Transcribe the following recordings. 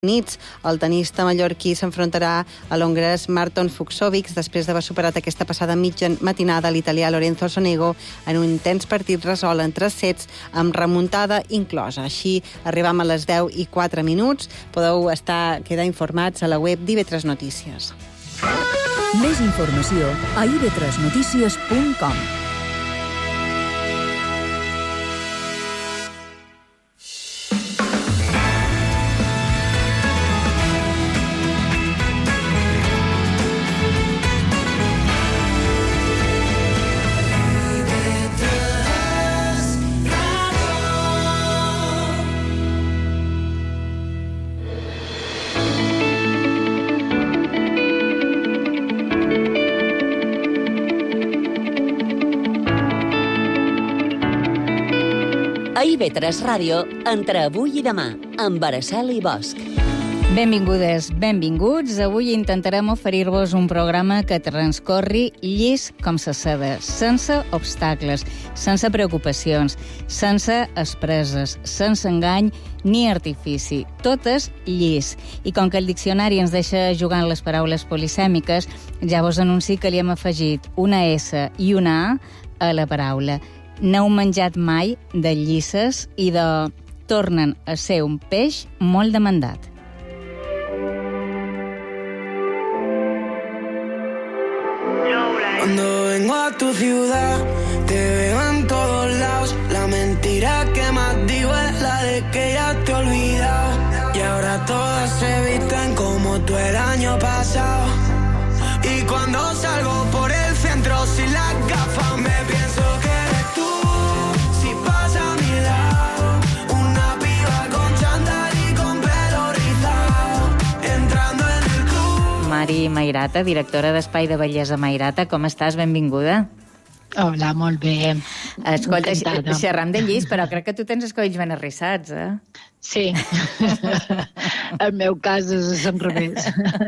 Units. El tenista mallorquí s'enfrontarà a l'hongarès Marton Fucsovics després d'haver superat aquesta passada mitja matinada l'italià Lorenzo Sonego en un intens partit resolt en 3 sets amb remuntada inclosa. Així arribam a les 10:04. Podeu quedar informats a la web d'IV3 Notícies. Més informació a iv3notícies.com. A IV3 Ràdio, entre avui i demà, amb Araceli Bosch. Benvingudes, benvinguts. Avui intentarem oferir-vos un programa que transcorri llis com sa seda, sense obstacles, sense preocupacions, sense expreses, sense engany ni artifici. Totes llis. I com que el diccionari ens deixa jugant les paraules polisèmiques, ja vos anuncio que li hem afegit una S i una A a la paraula. N'heu menjat mai de llisses i tornen a ser un peix molt demandat. Cuando vengo a tu ciudad, te veo en todos lados. La mentira que más digo es la de que ya te he olvidado. Y ahora todas se visten como tú el año pasado. Y cuando salgo por el centro sin las gafas, me pienso que eres tú. Si pasa a mi lado, una piba con chándal y con pelo rizado, entrando en el club. Mari Mairata, directora d'Espai de Bellesa Mairata, com estàs? Benvinguda. Hola, molt bé. Escolta, xerram de llis, però crec que tu tens els cabells ben arrissats, eh? Sí. El meu cas és al revés.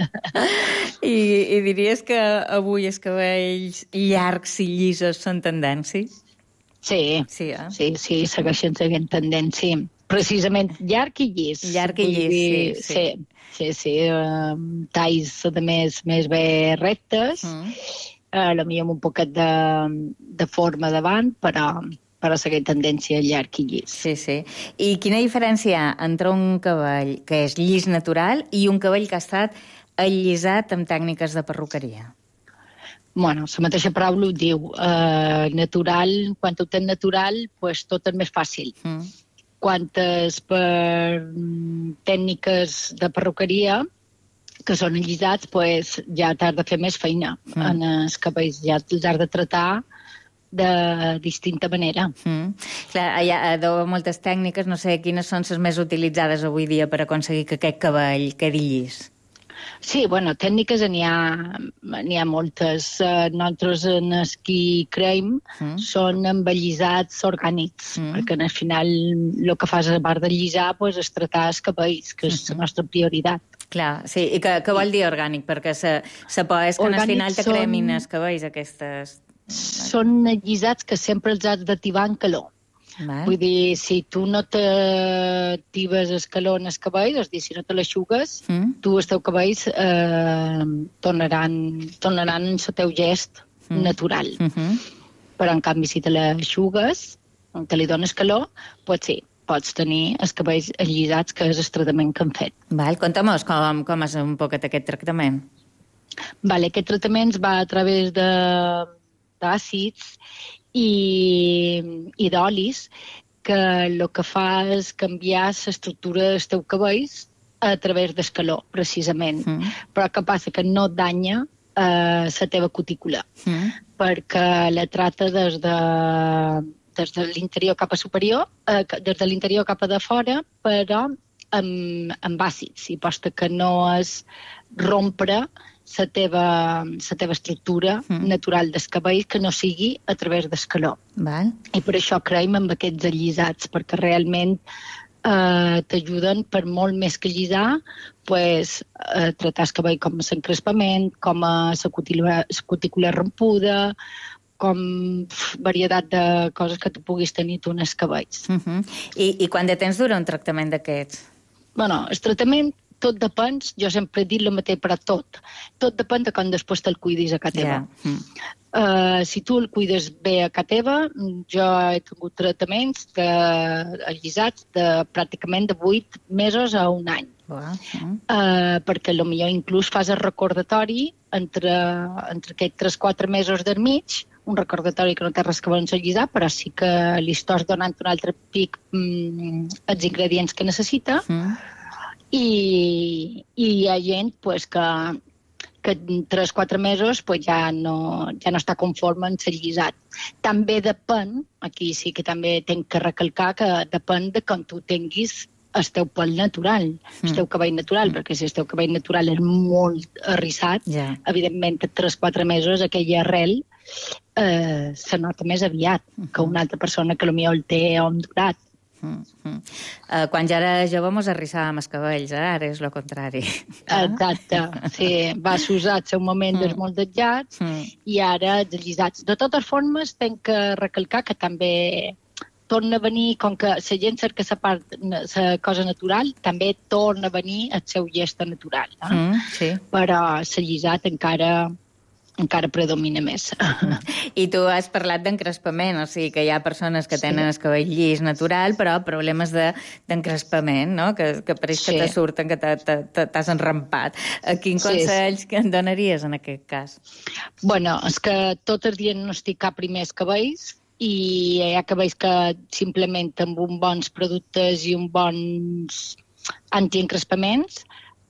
I diries que avui els cabells llargs i llisos són tendència? Sí, Sí, eh? sí, segueixen seguint tendència. Precisament llarg i llis. Llarg i llis, sí. Sí, talls de més bé rectes, potser amb un poquet de forma davant, però seguir tendència llarg i llis. Sí. I quina diferència hi ha entre un cabell que és llis natural i un cabell que ha estat allisat amb tècniques de perruqueria? Bueno, la mateixa paraula ho diu. Natural, quan ho tens natural, pues, tot és més fàcil. Quan és per tècniques de perruqueria, que són allisats, pues, ja t'has de fer més feina. En els cabells ja els has de tratar de distinta manera. Clar, hi ha moltes tècniques, no sé quines són les més utilitzades avui dia per aconseguir que aquest cabell quedi llis. Sí, bueno, tècniques n'hi ha moltes. Nosaltres en el que creiem són embellisats orgànics, perquè al final el que fas a part de llisar pues, és tratar els cabells, que és la nostra prioritat. Clar, sí, i què vol dir orgànic? Perquè la por és que al final te cremin els cabells aquestes... Són allisats que sempre els has d'activar en calor. Vull dir, si tu no t'actives el calor en els cabells, és a dir, si no te l'aixugues, tu els teus cabells tornaran en el teu gest natural. Però, en canvi, si te l'aixugues, te li dones calor, pues sí, pots tenir els cabells allisats, que és el tractament que han fet. Conta'm-nos com és un poquet aquest tractament. Aquest tractament va a través d'àcids i d'olis, que el que fa és canviar l'estructura dels teus cabells a través del calor, precisament. Però què passa? Que no danya la teva cutícula, perquè la trata des de l'interior cap a superior, des de l'interior cap a de fora, però amb àcids, i posta que no és rompre la teva estructura natural del cabell, que no sigui a través del calor. I per això creiem en aquests allisats, perquè realment t'ajuden per molt més que allisar, tratar el cabell com a l'encrespament, com a la cutícula rompuda, com varietat de coses que tu puguis tenir tu en els cabells. I quant de temps dura un tractament d'aquests? Bueno, el tractament tot depèn, jo sempre he dit el mateix per a tot. Tot depèn de com després te'l cuidis a casa teva. Si tu el cuides bé a casa teva, jo he tingut tractaments allisats de pràcticament de 8 mesos a un any. Perquè potser inclús fas el recordatori entre aquests 3-4 mesos del mig, un recordatori que no té res que veure amb allisar, però sí que li estàs donant un altre pic els ingredients que necessita. I hi ha gent que en 3-4 mesos ja no està conforme amb l'allisat. També depèn, aquí sí que també tinc que recalcar, que depèn de com tu tinguis el teu pèl natural, el teu cabell natural, perquè si el teu cabell natural és molt arrissat, evidentment, en 3-4 mesos aquella arrel se nota més aviat que una altra persona que potser el té ondulat. Quan ja era jove mos arrissàvem els cabells, ara és el contrari. Exacte, sí, va s'usar el seu moment dels molt desllats i ara els allisats. De totes formes, tenc que recalcar que també torna a venir, com que la gent cerca la cosa natural, també torna a venir el seu llest natural. Però l'allisat encara predomina més. I tu has parlat d'encrespament, o sigui que hi ha persones que tenen el cabell llis natural, però problemes d'encrespament, no? Que pareix que te surten, que t'has enrampat. Quins consells que em donaries en aquest cas? Bueno, és que tot el diagnosticar primer els cabells, i hi ha cabells que simplement amb uns bons productes i uns bons antiencrespaments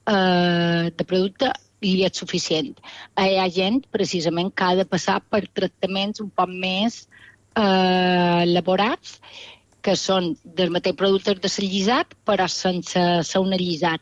de producte li és suficient. Hi ha gent, precisament, que ha de passar per tractaments un poc més elaborats, que són dels mateixos productes de l'allisat, però sense ser un allisat.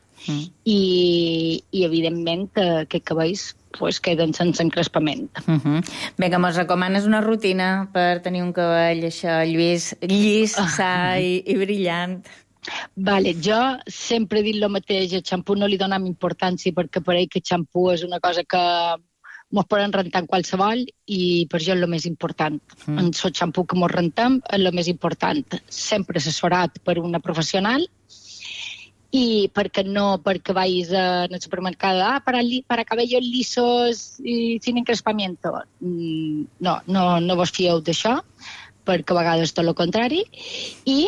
I evidentment, aquests cabells queden sense encrespament. Bé, que mos recomanes una rutina per tenir un cabell llis, sa i brillant. Vale, jo sempre he dit el mateix, el xampú no li donem importància perquè pareix que el xampú és una cosa que mos poden rentar en qualsevol i per jo és el més important. En el xampú que mos rentem és el més important. Sempre assessorat per una professional y porque vais al supermercado para cabellos lisos y sin encrespamiento. No vos fieu d'això, perquè a vegades tot el contrari. I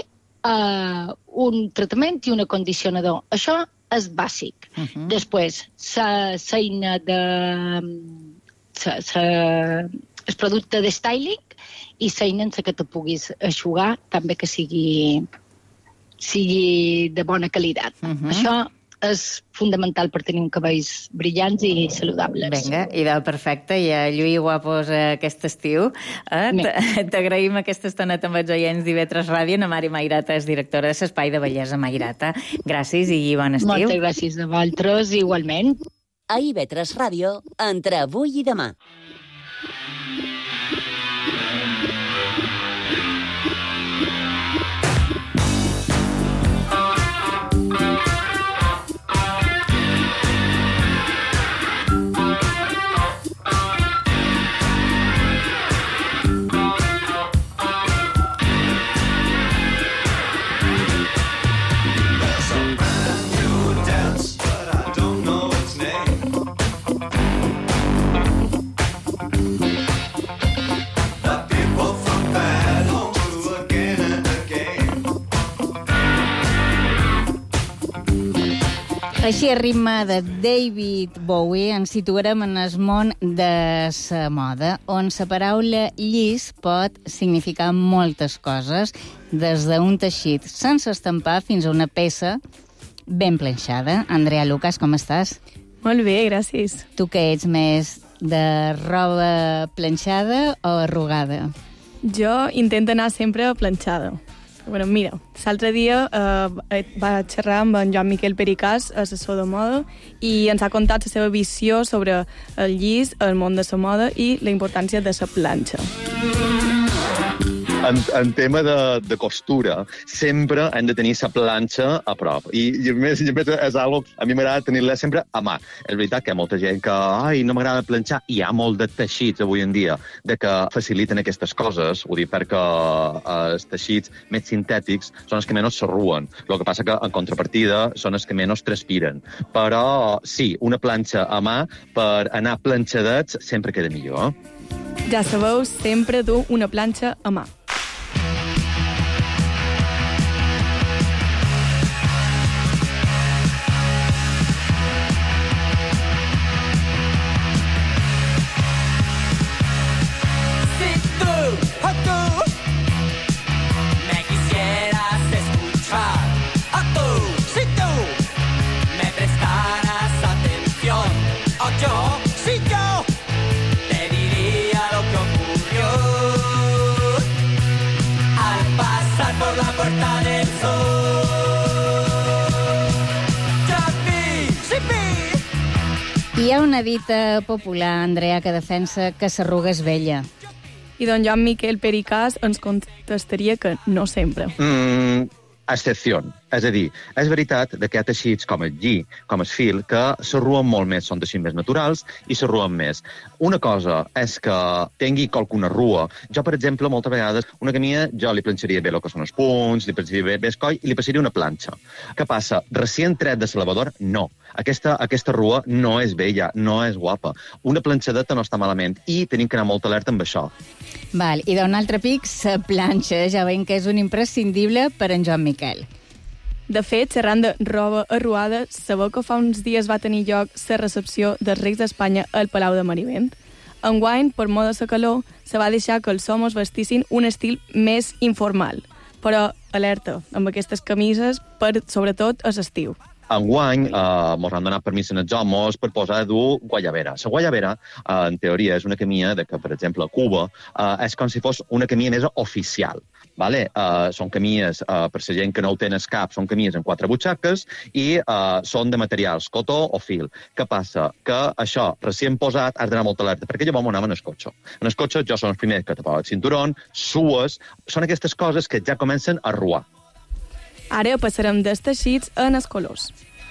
un tractament i un acondicionador. Això és bàsic. Després, el producte de styling i l'eina en què te puguis eixugar, també que sigui de bona qualitat. Això és fundamental per tenir un cabells brillants i saludables. Vinga, idea perfecta. I a lluir guapos aquest estiu. T'agraïm aquesta estoneta amb els oients d'IV3 Ràdio. Na Mari Mairata és directora de l'Espai de Bellesa Mairata. Gràcies i bon estiu. Moltes gràcies a vosaltres, igualment. A IV3 Ràdio, entre avui i demà. Així, a ritme de David Bowie, ens situarem en el món de la moda, on la paraula llis pot significar moltes coses, des d'un teixit sense estampar fins a una peça ben planxada. Andrea Lucas, com estàs? Molt bé, gràcies. Tu què ets més, de roba planxada o arrugada? Jo intento anar sempre planxada. Bueno, mira, l'altre dia vaig xerrar amb en Joan Miquel Pericàs, assessor de moda, i ens ha contat la seva visió sobre el llis, el món de la moda i la importància de la planxa. En tema de costura, sempre hem de tenir la planxa a prop. I a més és algo, a mi m'agrada tenir-la sempre a mà. És veritat que hi ha molta gent que no m'agrada planxar, i hi ha molt de teixits avui en dia de que faciliten aquestes coses, ho dic perquè els teixits més sintètics són els que menys s'arruen. El que passa que, en contrapartida, són els que menys transpiren. Però, sí, una planxa a mà per anar planxadets sempre queda millor. Ja sabeu, sempre dur una planxa a mà. Hi ha una dita popular, Andrea, que defensa que s'arruga és vella. I don Joan Miquel Pericàs ens contestaria que no sempre. Excepció. És a dir, és veritat que hi ha teixits com el lli, com el fil, que s'arruen molt més, són teixits més naturals i s'arruen més. Una cosa és que tingui qualcuna rua. Jo, per exemple, moltes vegades, una camisa, jo li planxaria bé el que són els punts, li planxaria bé el coll i li passaria una planxa. Què passa? Recient tret de la lavadora, no. Aquesta rua no és bella, no és guapa. Una planxadeta no està malament i tenim que anar molt alerta amb això. Val, i d'un altre pic, la planxa, ja veiem que és un imprescindible per en Joan Miquel. De fet, xerrant de roba arruada, sabeu que fa uns dies va tenir lloc la recepció dels Reis d'Espanya al Palau de Marivent. Enguany, per moda de la calor, se va deixar que els homes vestissin un estil més informal. Però, alerta, amb aquestes camises, sobretot a l'estiu. Enguany, mos han donat permís als homes per posar a dur guayabera. La guayabera, en teoria, és una camisa que, per exemple, a Cuba, és com si fos una camisa més oficial. Vale? Són camises, per la gent que no ho tenen cap, són camises amb 4 butxaques i són de materials, cotó o fil. Què passa? Que això, recient posat, has d'anar molt alerta, perquè llavors anaven en el cotxe. En el cotxe jo són els primers que te posen el cinturón, sues, són aquestes coses que ja comencen a arruar. Ara passarem dels teixits en els colors.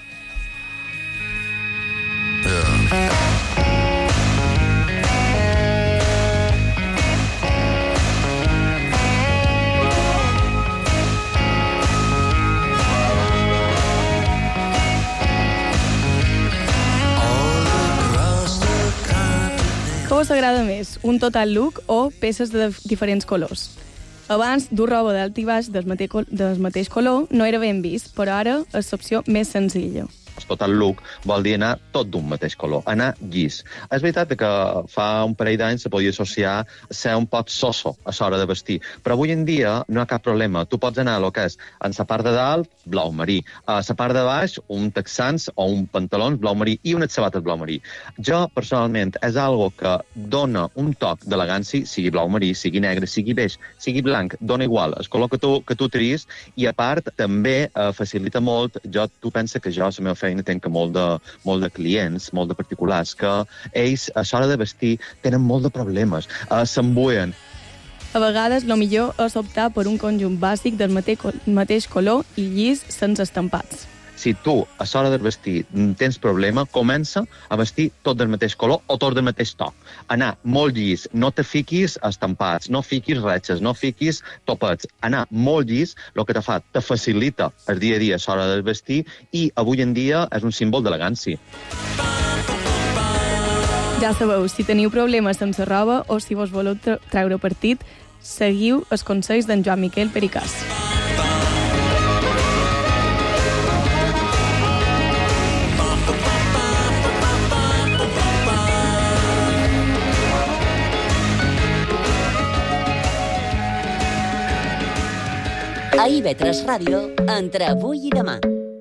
Què us agrada més, un total look o peces de diferents colors? Abans, dur roba d'alt i baix del mateix color no era ben vist, però ara és l'opció més senzilla. Total look vol dir anar tot d'un mateix color, anar llis. És veritat que fa un parell d'anys se podia associar ser un poc soso a l'hora de vestir, però avui en dia no hi ha cap problema. Tu pots anar a lo que és en la part de dalt, blau marí, a la part de baix, un texans o un pantalons blau marí i unes sabates blau marí. Jo, personalment, és algo que dona un toc d'elegància, sigui blau marí, sigui negre, sigui beix, sigui blanc, dona igual, el color que tu tries, i a part també facilita molt. Tu pensa que jo, la meva feina, tenc molt de clients, molt de particulars, que ells, a l'hora de vestir, tenen molt de problemes, s'embullen. A vegades, el millor és optar per un conjunt bàsic del mateix color i llis sense estampats. Si tu, a l'hora de vestir, tens problema, comença a vestir tot del mateix color o tot del mateix to. Anar molt llis, no te fiquis estampats, no fiquis ratxes, no fiquis topets. Anar molt llis, el que te fa, te facilita el dia a dia a l'hora de vestir i avui en dia és un símbol d'elegància. Ja sabeu, si teniu problemes amb la roba o si vos voleu treure partit, seguiu els consells d'en Joan Miquel Pericàs. A IB3 Ràdio, entre avui i demà.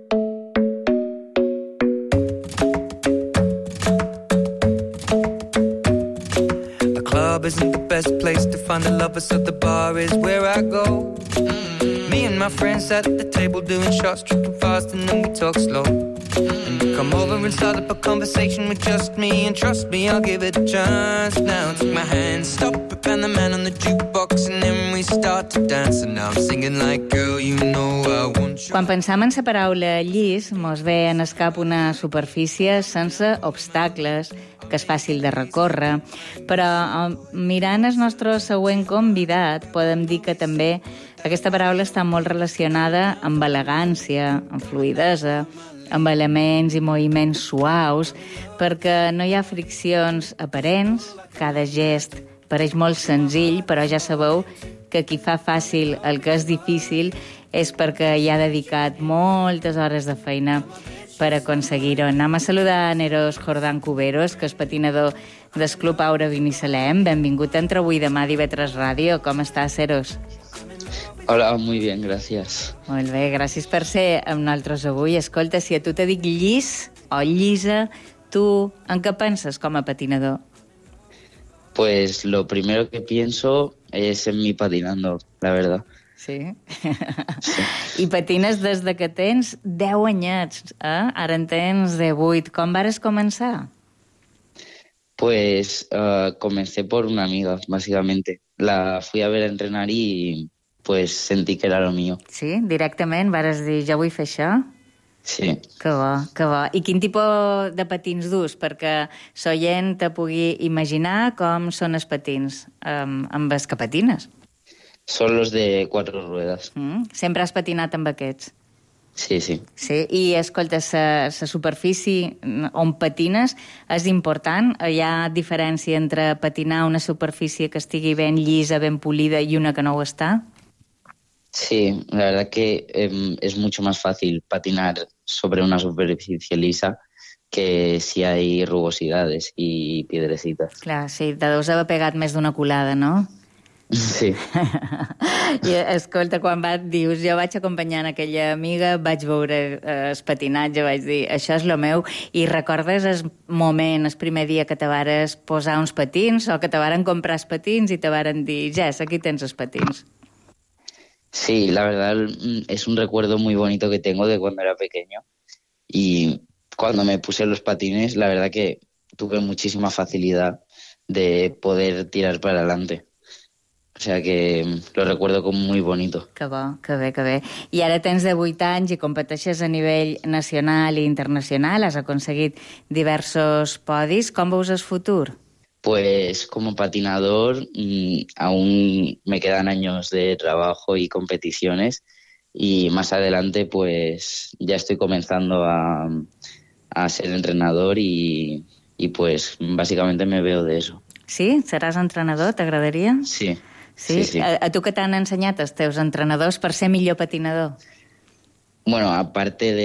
The club isn't the best place to find the lovers, so the bar is where I go. Me and my friends at the table doing shots, tripping fast, and then we talk slow. And you come over and start up a conversation with just me, and trust me, I'll give it a chance. Now take my hand, stop it, and the man on the jukebox, and then we start to dance, and now I'm singing like, girl, you know I want you. Quan pensam en la paraula llis, mos ve en el cap una superfície sense obstacles, que és fàcil de recórrer, però mirant el nostre següent convidat, podem dir que també aquesta paraula està molt relacionada amb elegància, amb fluidesa, amb elements i moviments suaus, perquè no hi ha friccions aparents, cada gest pareix molt senzill, però ja sabeu que qui fa fàcil el que és difícil és perquè hi ha dedicat moltes hores de feina per aconseguir-ho. Anem a saludar a Neros Jordán Cuberos, que és patinador del Club Aura Binissalem. Benvingut a Entre avui i demà d'IV3 Ràdio. Com estàs, Neros? Hola, muy bien, gracias. Molt bé, gràcies per ser amb nosaltres avui. Escolta, si a tu te dic llis o llisa, tu en què penses com a patinador? Pues lo primero que pienso es en mí patinando, la verdad. Sí? I patines des de que tens 10 anyets, eh? Ara en tens 18. Com vares començar? Pues comencé por una amiga, básicamente. La fui a ver a entrenar y pues sentí que era lo mío. Sí? Directament vares dir, jo vull fer això? Sí. Que bo, que bo. I quin tipus de patins dus? Perquè l'oient te pugui imaginar com són els patins amb els que patines. Son los de 4 ruedas. Sempre has patinat amb aquests? Sí, sí. Sí, i escolta, la superfície on patines és important? Hi ha diferència entre patinar una superfície que estigui ben llisa, ben polida i una que no ho està? Sí, la verdad que es mucho más fácil patinar sobre una superficie lisa que si hay rugosidades y piedrecitas. Clar, sí, te deus haver pegat més d'una colada, no? Sí. I escolta, quan dius, jo vaig acompanyant aquella amiga, vaig veure el patinatge, vaig dir, això és lo meu, i recordes el moment, el primer dia que te vares posar uns patins o que te varen comprar els patins i te varen dir, Jess, aquí tens els patins? Sí, la verdad es un recuerdo muy bonito que tengo de cuando era pequeño y cuando me puse los patines, la verdad que tuve muchísima facilidad de poder tirar para adelante. O sea que lo recuerdo como muy bonito. Que bo, que bé, que bé. I ara tens 18 anys i competeixes a nivell nacional i internacional, has aconseguit diversos podis. Com veus el futur? Pues como patinador aún me quedan años de trabajo y competiciones y más adelante pues ya estoy comenzando a ser entrenador y pues básicamente me veo de eso. Sí? Seràs entrenador? T'agradaria? Sí. Sí? Sí. A tu què t'han ensenyat els teus entrenadors per ser millor patinador? Bueno, aparte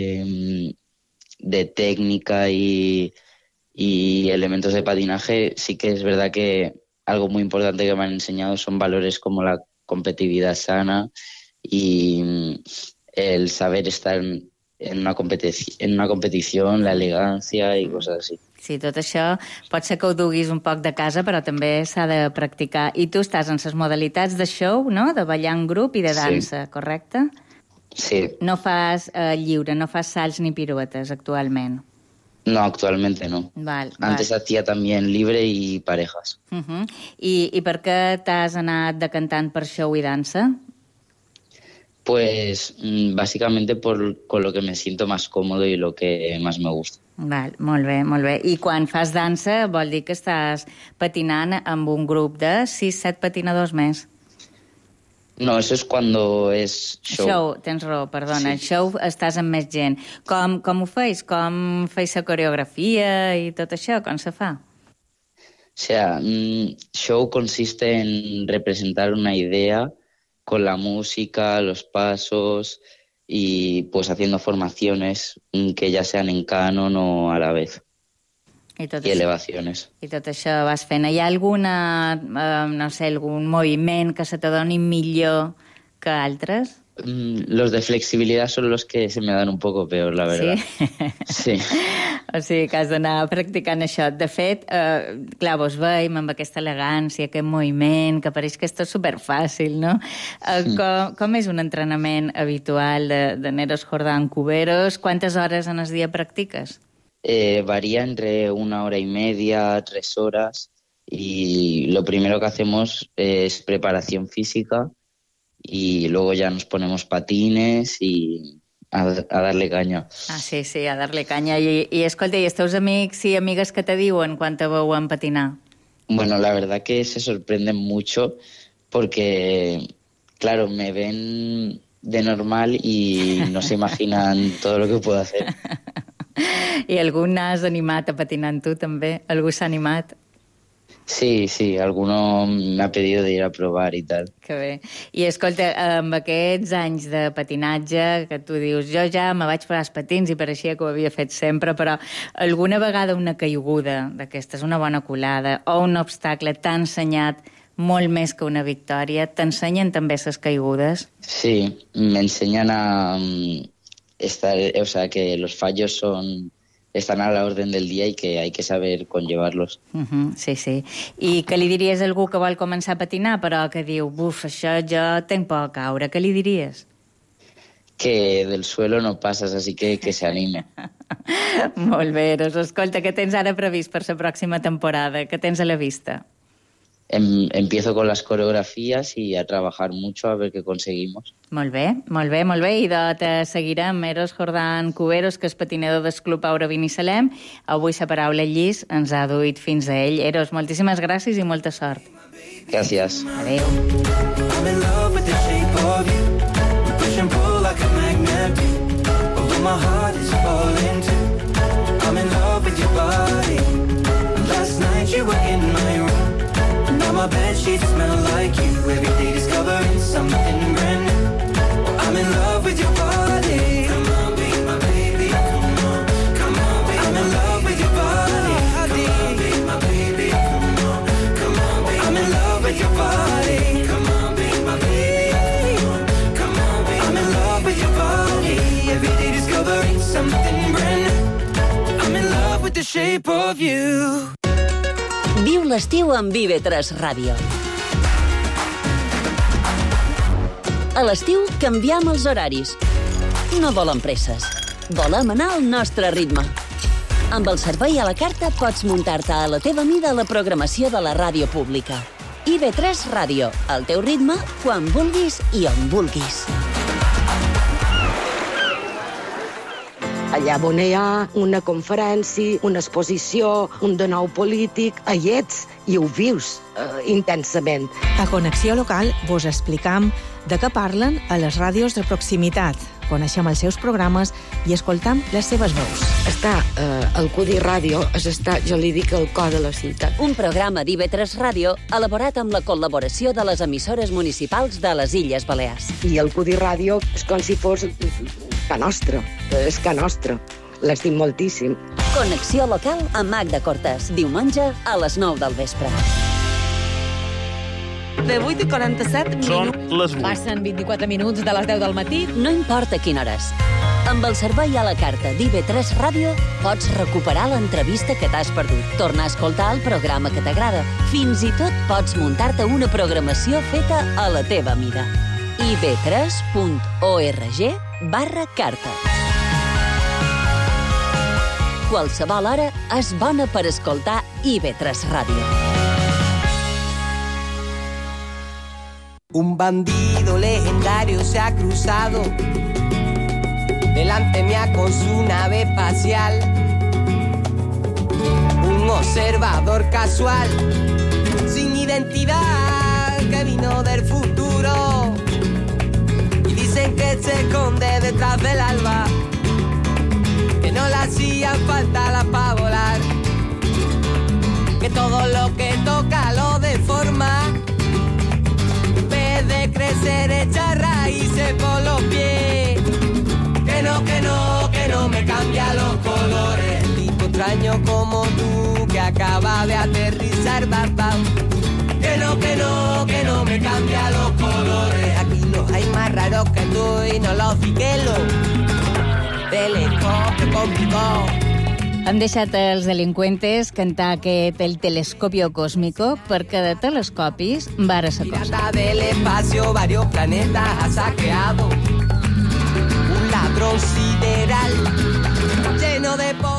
de técnica y elementos de patinaje, sí que es verdad que algo muy importante que me han enseñado son valores como la competitividad sana y el saber estar en una competición, la elegancia y cosas así. Sí, tot això pot ser que ho duguis un poc de casa, però també s'ha de practicar. I tu estàs en les modalitats de show, no?, de ballar en grup i de dansa, sí. Correcte? Sí. No fas lliure, no fas salts ni piruetes actualment. No, actualmente no. Antes hacía también libre y parejas. I per què t'has anat decantant per show i dansa? Pues básicamente con lo que me siento más cómodo y lo que más me gusta. Val, molt bé, molt bé. I quan fas dansa vol dir que estàs patinant amb un grup de 6-7 patinadors més? No, eso es cuando es show. Show, tens raó, perdona. Sí. Show estàs amb més gent. Com ho feis? Com feis la coreografia i tot això? Com se fa? O sea, show consiste en representar una idea con la música, los pasos y pues haciendo formaciones que ya sean en canon o a la vez. Y elevaciones. I tot això vas fent. Hi ha alguna, no sé, algun moviment que se te doni millor que altres? Los de flexibilidad son los que se me dan un poco peor, la verdad. Sí? Sí. O sigui que has d'anar practicant això. De fet, clar, vos veiem amb aquesta elegància, aquest moviment, que pareix que és tot superfàcil, no? Com és un entrenament habitual de Neros Jordán Cuberos? Quantes hores en el dia practiques? Varía entre 1 hora y media, 3 horas, y lo primero que hacemos es preparación física y luego ya nos ponemos patines y a darle caña. Ah, sí, a darle caña. I escolta, i els teus amics i amigues què te diuen quan te veuen patinar? Bueno, la verdad que se sorprenden mucho porque, claro, me ven de normal y no se imaginan todo lo que puedo hacer. I algú n'has animat a patinar amb tu, també? Algú s'ha animat? Sí, alguno me ha pedido de ir a probar y tal. Que bé. I escolta, amb aquests anys de patinatge, que tu dius, jo ja me vaig posar els patins i pareixia que ho havia fet sempre, però alguna vegada una caiguda d'aquestes, una bona colada o un obstacle t'ha ensenyat molt més que una victòria? T'ensenyen també les caigudes? Sí, me enseñan a estar, o sea, que los fallos están a la orden del día y que hay que saber conllevarlos. Sí. I què li diries a algú que vol començar a patinar, però que diu, buf, això jo tenc por a caure? Què li diries? Que del suelo no pasas, así que se anime. Molt bé, Eros. Escolta, què tens ara previst per la pròxima temporada? Què tens a la vista? Empiezo con las coreografías y a trabajar mucho a ver qué conseguimos. Molt bé. I te seguirem, Eros Jordán Cuberos, que és patinador del Club Aura Binissalem. Avui la paraula llis ens ha duit fins a ell. Eros, moltíssimes gràcies i molta sort. Gràcies. Adéu. I'm in love with the shape of you. We push and pull like a magnet do. Although my heart is falling too. I'm in love with your body. Last night you were in my room. Now my bedsheets smell like you. Every day discovering something brand new. I'm in love with your body. Come on, be my baby. Come on, be. I'm in love with your body. Come on, be my baby. Come on, be. I'm in love with your body. Come on, be my baby. Come on, be. I'm in love with your body. Every day discovering something brand new. I'm in love with the shape of you. Viu l'estiu amb IB3 Ràdio. A l'estiu canviem els horaris. No volem presses. Volem anar al nostre ritme. Amb el servei a la carta pots muntar-te a la teva mida la programació de la ràdio pública. IB3 Ràdio, al teu ritme, quan vulguis i on vulguis. Allà on hi ha una conferència, una exposició, un de nou polític, hi ets i ho vius intensament. A Connexió Local vos explicam de què parlen a les ràdios de proximitat. Coneixem els seus programes i escoltam les seves veus. Està al Cudi Ràdio, jo li dic el cor de la ciutat. Un programa d'IB3 Ràdio elaborat amb la col·laboració de les emissores municipals de les Illes Balears. I el Cudi Ràdio és com si fos ca nostra, és ca nostra. L'estim moltíssim. Connexió Local amb Magda Cortés, diumenge a les 9 del vespre. De 8:47 minuts. Són les 8. Passen 24 minuts de les 10 del matí. No importa quina hora és. Amb el servei a la carta d'IB3 Ràdio pots recuperar l'entrevista que t'has perdut, tornar a escoltar el programa que t'agrada. Fins i tot pots muntar-te una programació feta a la teva mida. ib3.org/carta. Qualsevol hora és bona per escoltar IB3 Ràdio. Un bandido legendario se ha cruzado delante mía con su nave espacial. Un observador casual, sin identidad, que vino del futuro. Y dicen que se esconde detrás del alba, que no le hacían falta alas para volar, que todo lo que toca lo deforma. De crecer echa raíces por los pies. Que no me cambia los colores. Tipo extraño como tú que acaba de aterrizar, papá. Que no me cambia los colores. Aquí los hay más raros que tú y no los fiquelos. Telescopio complicado. Hem deixat els delinqüentes cantar aquest El telescopio cósmico, perquè de telescopis vara sa cosa. Pirata del espacio, varios planetas ha saqueado. Un ladrón sideral lleno de postillas.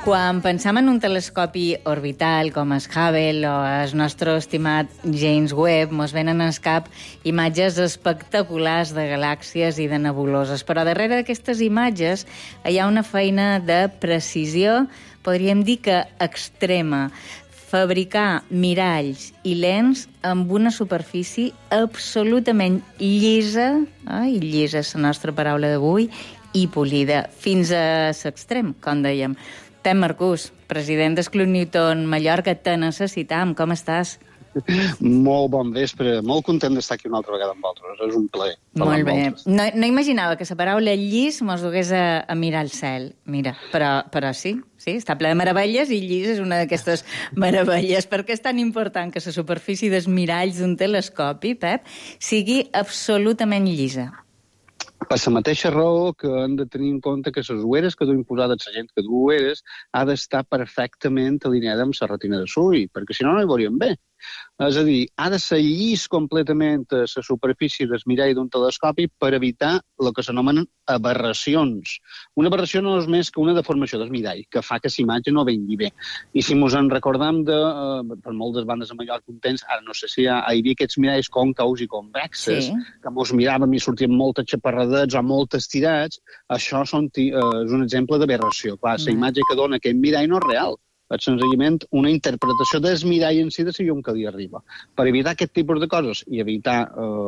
Quan pensam en un telescopi orbital com el Hubble o el nostre estimat James Webb, mos venen al cap imatges espectaculars de galàxies i de nebuloses. Però darrere d'aquestes imatges hi ha una feina de precisió, podríem dir que extrema. Fabricar miralls i lents amb una superfície absolutament llisa, i llisa és la nostra paraula d'avui, i polida, fins a l'extrem, com dèiem. Pep Marcús, president del Club Newton Mallorca, te necessitam. Com estàs? Molt bon vespre. Molt content d'estar aquí una altra vegada amb vosaltres. És un plaer. Molt bé. No imaginava que la paraula llis mos dugués a mirar el cel. Mira, però sí, està ple de meravelles i llis és una d'aquestes meravelles. Per què és tan important que la superfície dels miralls d'un telescopi, Pep, sigui absolutament llisa? Per la mateixa raó que hem de tenir en compte que les ulleres que duim posades, la gent que du ulleres, ha d'estar perfectament alineada amb la retina de l'ull, perquè si no, no hi veuríem bé. És a dir, ha de ser llis completament a la superfície del mirall d'un telescopi per evitar el que s'anomenen aberracions. Una aberració no és més que una deformació del mirall, que fa que l'imatge no vengui bé. I si ens en recordam per moltes bandes de Mallorca un temps, ara no sé si hi havia aquests miralls còncaus i convexes, que ens miràvem i sortien moltes xaparradets o molt estirats, això és un exemple d'aberració. Clar, la imatge que dona aquest mirall no és real. És senzillament una interpretació del mirall en si de la llum que li arriba. Per evitar aquest tipus de coses i evitar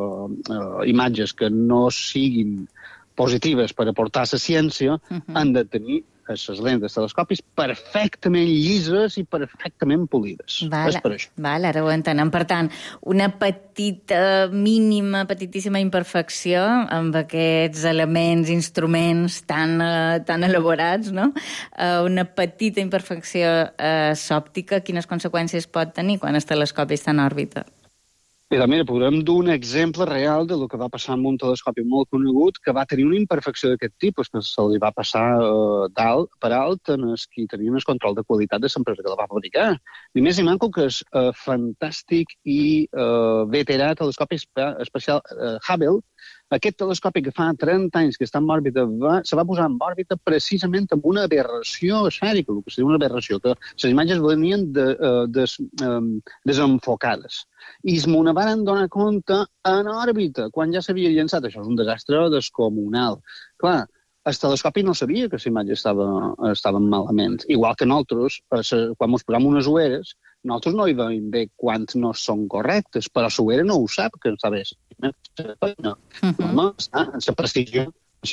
imatges que no siguin positives per aportar a la ciència, han de tenir les lents dels telescopis perfectament llises i perfectament polides. És per això. Ara ho entenem. Per tant, una petita, mínima, petitíssima imperfecció amb aquests elements, instruments tan elaborats, no? Una petita imperfecció òptica, quines conseqüències pot tenir quan el telescopi està en òrbita? Mira, podem dur un exemple real del que va passar amb un telescopi molt conegut que va tenir una imperfecció d'aquest tipus, que se li va passar dalt per alt en els qui tenien el control de qualitat de l'empresa que la va fabricar. Ni més ni manco que és fantàstic i veterà telescopi espacial Hubble. Aquest telescopi que fa 30 anys que està en òrbita se va posar en òrbita precisament amb una aberració esfèrica, el que seria una aberració, que les imatges venien desenfocades. I es me van donar compte en òrbita, quan ja s'havia llançat. Això és un desastre descomunal. Clar, el telescopi no sabia que les imatges estaven malament. Igual que nosaltres, quan ens posam unes ulleres, nosaltres no hi veiem bé quants no són correctes, però l'ullera no ho sap, que està bé. La precisió.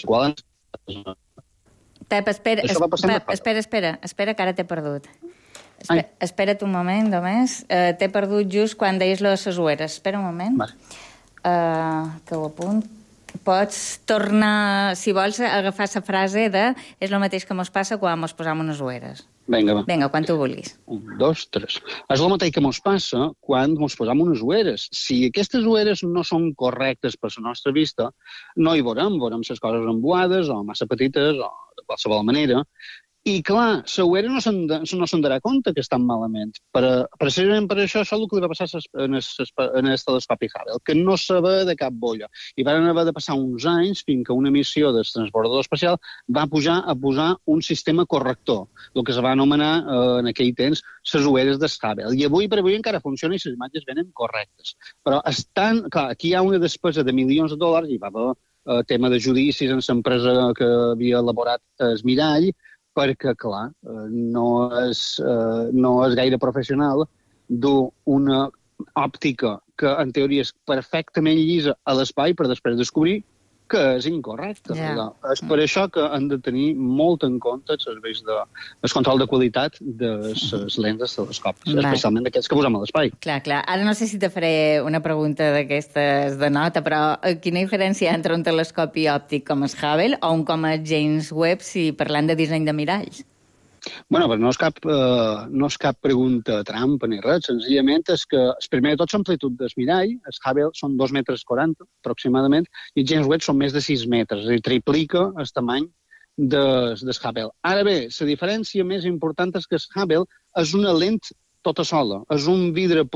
Pep, espera, que ara t'he perdut. Espera't un moment, només. T'he perdut just quan deies lo de les ulleres. Espera un moment. Que ho apunt. Pots tornar, si vols, a agafar la frase de és el mateix que mos passa quan mos posam unes ulleres. Vinga, quan tu vulguis. 1, 2, 3. És el mateix que mos passa quan ens posam unes ulleres. Si aquestes ulleres no són correctes per la nostra vista, no hi veurem les coses embuades o massa petites o de qualsevol manera. I, clar, la ullera no se'n darà compte que estan malament. Precisament per això és el que li va passar en el telescopi Hubble, que no sabia de cap bolla. I van haver de passar uns anys fins que una missió del transbordador espacial va pujar a posar un sistema corrector, el que se va anomenar en aquell temps les ulleres del Hubble. I avui per avui encara funciona i les imatges venen correctes. Però clar, aquí hi ha una despesa de milions de dòlars, i va haver tema de judicis en l'empresa que havia elaborat el mirall, perquè, clar, no és gaire professional dur una òptica que, en teoria, és perfectament llisa a l'espai per després descobrir que és incorrecte. És per això que han de tenir molt en compte els serveis el control de qualitat de les lents dels telescopis, especialment d'aquests que posem a l'espai. Clar. Ara no sé si te faré una pregunta d'aquestes de nota, però quina diferència hi ha entre un telescopi òptic com el Hubble o un com el James Webb si parlant de disseny de miralls? Bueno, però no és cap pregunta trampa ni res, senzillament és que, primer de tot, l'amplitud del mirall, el Hubble són 2,40 metres aproximadament, i el James Webb són més de 6 metres, és a dir, triplica el tamany del Hubble. Ara bé, la diferència més important és que el Hubble és una lent tota sola, és un vidre polit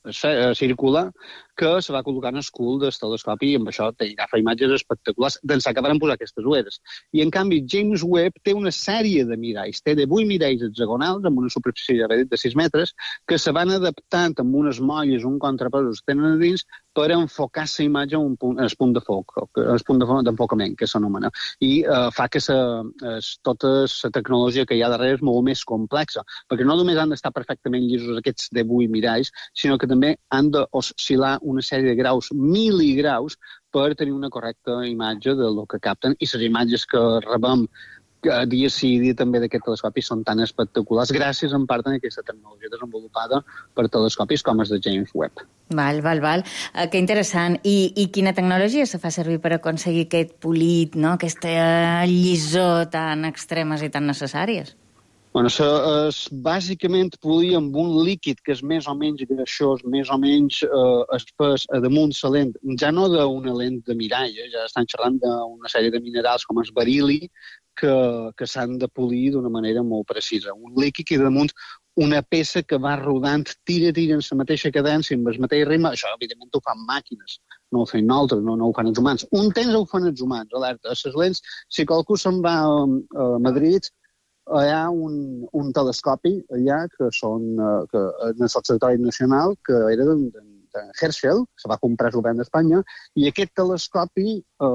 circular que se va col·locar en el cul del telescopi i amb això agafa imatges espectaculars d'ençà que van posar aquestes ulleres. I, en canvi, James Webb té una sèrie de miralls, té 18 miralls hexagonals amb una superfície de 6 metres que se van adaptant amb unes molles, un contrapesos que tenen a dins per enfocar la imatge en el punt de foc, el punt d'enfocament, que s'anomena. I fa que tota la tecnologia que hi ha darrere és molt més complexa, perquè no només han d'estar perfectament llisos aquests 18 miralls, sinó que també han d'oscil·lar una sèrie de graus, miligraus, per tenir una correcta imatge del que capten. I les imatges que rebem dia sí dia també d'aquest telescopi són tan espectaculars gràcies en part a aquesta tecnologia desenvolupada per telescopis com els de James Webb. Val. Que interessant. I quina tecnologia se fa servir per aconseguir aquest polit, no? Aquesta llisor tan extremes i tan necessàries? Bueno, bàsicament polir amb un líquid que és més o menys greixós, més o menys espès a damunt la lent, ja no d'una lent de mirall, ja estan xerrant d'una sèrie de minerals com el beril·li que s'han de polir d'una manera molt precisa. Un líquid que damunt una peça que va rodant, tira en la mateixa cadència, amb el mateix ritme. Això, evidentment, ho fan màquines, no ho fem nosaltres, no ho fan els humans. Un temps ho fan els humans, alerta. A les lents, si qualcú se'n va a Madrid, hi ha un telescopi allà que en el Observatori Nacional, que era de Herschel, se va comprar a govern d'Espanya, i aquest telescopi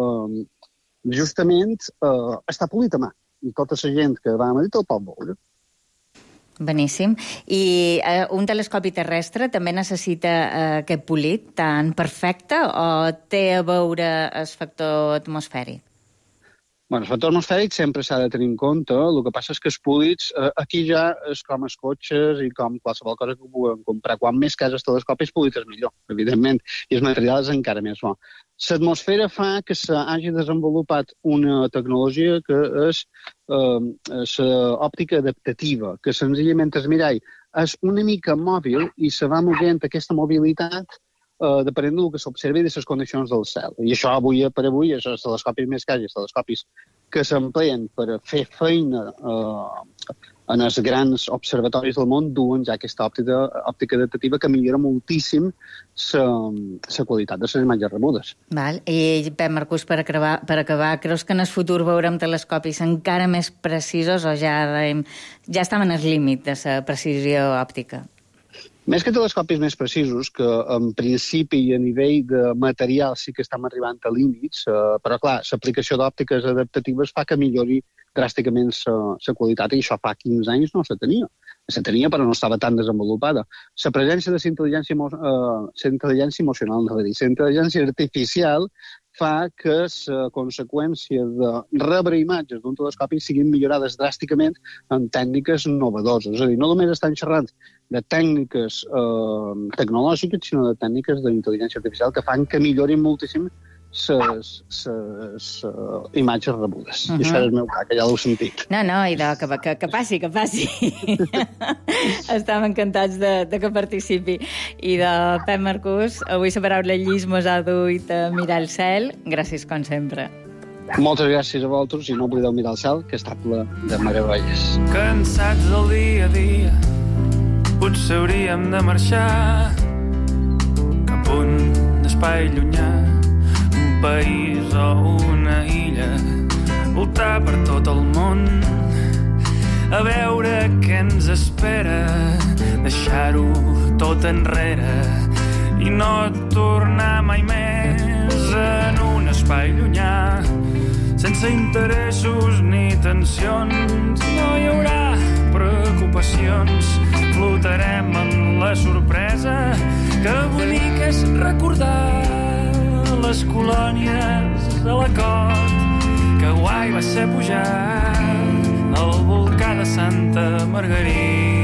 justament està polit a mà. I tota la gent que va a Madrid el pot veure. Beníssim. I un telescopi terrestre també necessita aquest polit tan perfecte o té a veure el factor atmosfèric? Bueno, el factor atmosfèric sempre s'ha de tenir en compte. El que passa és que els polits, aquí ja és com els cotxes i com qualsevol cosa que puguem comprar. Quan més cases telescopis, polit és millor, evidentment, i el material és encara més bo. L'atmosfera fa que s'hagi desenvolupat una tecnologia que és l'òptica adaptativa, que senzillament el mirall és una mica mòbil i se va movent aquesta mobilitat depenent del que s'observi de les condicions del cel. I això avui per avui, els telescopis més cars i els telescopis que s'empleen per fer feina en els grans observatoris del món duen ja aquesta òptica adaptativa que millora moltíssim la qualitat de les imatges rebudes. Val. I, Pep Marcús, per acabar, creus que en el futur veurem telescopis encara més precisos o ja estem en el límit de la precisió òptica? Més que telescopis més precisos, que en principi i a nivell de material sí que estem arribant a límits, però clar, l'aplicació d'òptiques adaptatives fa que millori dràsticament la qualitat, i això fa 15 anys no se tenia. Se tenia, però no estava tan desenvolupada. La presència de la intel·ligència emocional, la intel·ligència artificial, fa que la conseqüència de rebre imatges d'un telescopi siguin millorades dràsticament en tècniques novedoses. És a dir, no només estan xerrant de tècniques tecnològiques, sinó de tècniques d'intel·ligència artificial que fan que millorin moltíssim les imatges rebudes. I això és el meu cas, que ja l'heu sentit. No, idò, que passi. Estem encantats de que participi. I de Pep Marcús, avui la paraula llis mos ha duit a mirar el cel. Gràcies, com sempre. Moltes gràcies a vosaltres, i no oblideu mirar el cel, que està ple de meravelles. Cansats del dia a dia, potser hauríem de marxar cap a un espai llunyà, un país o una illa, voltar per tot el món, a veure què ens espera, deixar-ho tot enrere i no tornar mai més en un espai llunyà, sense interessos ni tensions. No hi haurà preocupacions, flotarem en la sorpresa que bonic és recordar les colònies a la cort, que guai va ser pujar al volcà de Santa Margarida.